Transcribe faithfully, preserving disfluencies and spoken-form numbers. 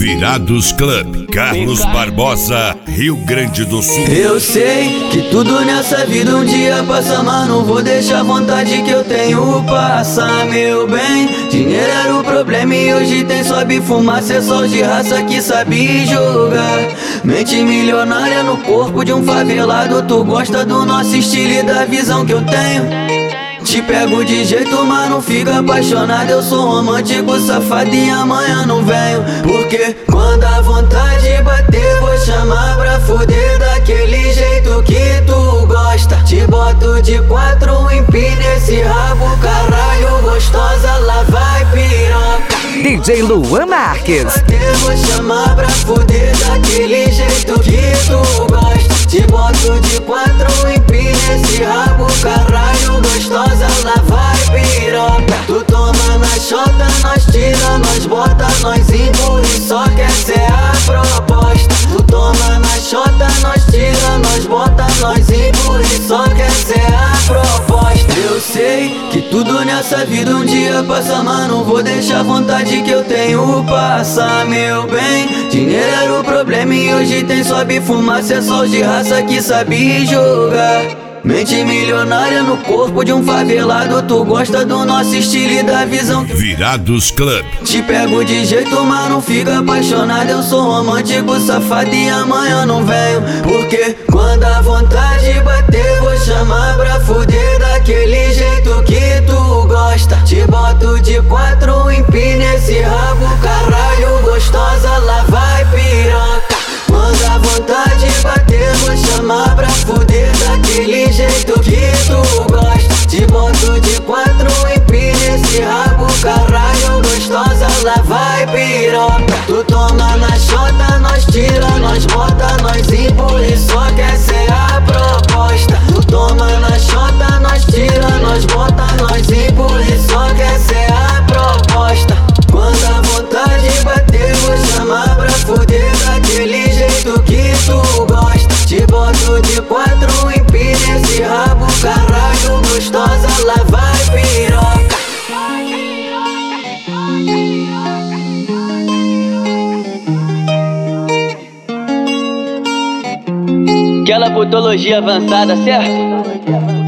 Virados Club, Carlos Barbosa, Rio Grande do Sul. Eu sei que tudo nessa vida um dia passa, mas não vou deixar a vontade que eu tenho passar, meu bem. Dinheiro era o problema e hoje tem sobe fumaça, é só de raça que sabe jogar. Mente milionária no corpo de um favelado, tu gosta do nosso estilo e da visão que eu tenho. Te pego de jeito, mas não fica apaixonado. Eu sou romântico, safado e amanhã não venho. Porque quando a vontade bater, vou chamar pra fuder daquele jeito que tu gosta. Te boto de quatro, empina esse rabo, caralho, gostosa, lá vai piroca. D J Luan Marques. Bater, vou chamar pra fuder daquele jeito que tu gosta. Te boto de quatro, empina esse rabo, caralho, gostosa, lá vai piroca. Tu toma na chota, nós tira, nós bota, nós empurra, só que essa é a proposta. Tu toma na chota, nós tira, nós bota, nós empurra, só que essa é a proposta. Eu sei que tudo nessa vida um dia passa, mas não vou deixar a vontade que eu tenho passar, meu bem. Dinheiro era o problema e hoje tem sobe fumaça, é só de raça que sabe jogar. Mente milionária no corpo de um favelado, tu gosta do nosso estilo e da visão que... Virados Club. Te pego de jeito, mas não fica apaixonado. Eu sou romântico, safado e amanhã não venho. Porque quando a vontade bater, vou chamar pra fuder daquele jeito que tu gosta. Te boto de quatro, empina esse rabo, caralho, gostosa, lá vai piroca. Quando a vontade bater, vou chamar pra fuder daquele jeito que tu gosta. Te boto de quatro, empina esse rabo, caralho, gostosa, lá vai piroca. Tu toma na chota, nós tira, nós bota, nós empurra, só que essa é a proposta. Tu toma na chota, nós tira, nós bota, nós empurra, só que essa é a proposta. Quando a vontade bater, vou chamar pra fuder daquele jeito que tu gosta. Te boto de quatro, empina esse rabo, caralho, gostosa, lá vai piroca. Aquela potologia avançada, certo?